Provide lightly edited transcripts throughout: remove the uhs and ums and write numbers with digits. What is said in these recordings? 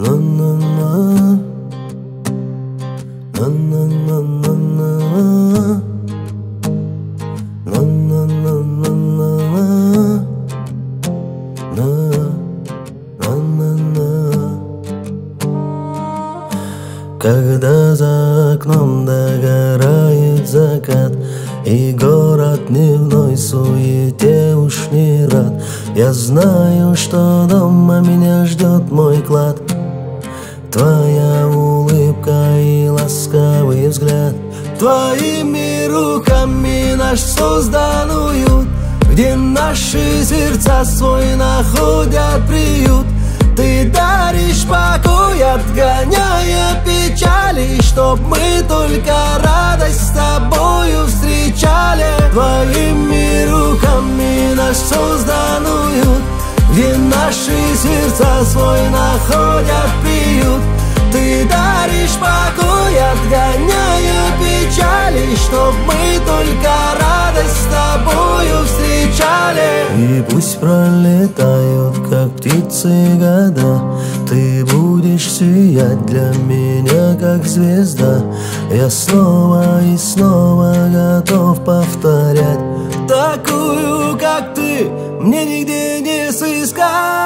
Когда за окном догорает закат, и город дневной суете уж не рад, я знаю, что дома меня ждет мой клад. Твоя улыбка и ласковый взгляд, твоими руками наш создан уют, где наши сердца свой находят приют. Ты даришь покой, отгоняя печали, чтоб мы только радость с тобою встречали. Твоими руками наш создан уют, где наши сердца свой находят приют. Ты даришь покой, отгоняя печали, чтоб мы только радость с тобою встречали. И пусть пролетают, как птицы, года, ты будешь сиять для меня, как звезда. Я снова и снова готов повторять: такую, как ты, мне нигде не сыскать.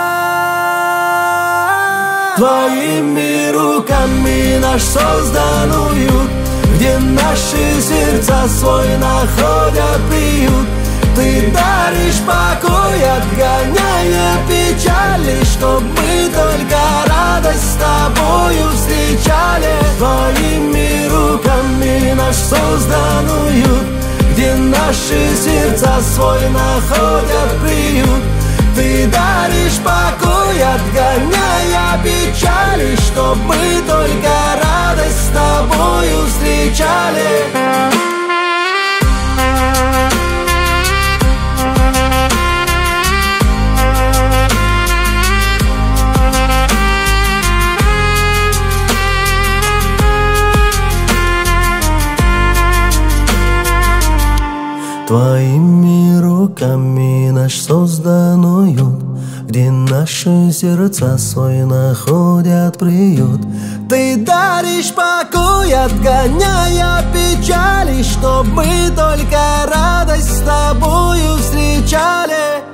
Твоими руками наш создан уют, где наши сердца свой находят приют. Ты даришь покой, отгоняя печали, чтоб мы только радость с тобою встречали. Твоими руками наш создан уют, где наши сердца свой находят приют. Ты даришь покой, отгоняя печали, чтоб мы только радость с тобою встречали. Твоими руками наш создан уют, где наши сердца свой находят приют. Ты даришь покой, отгоняя печали, чтоб мы только радость с тобою встречали.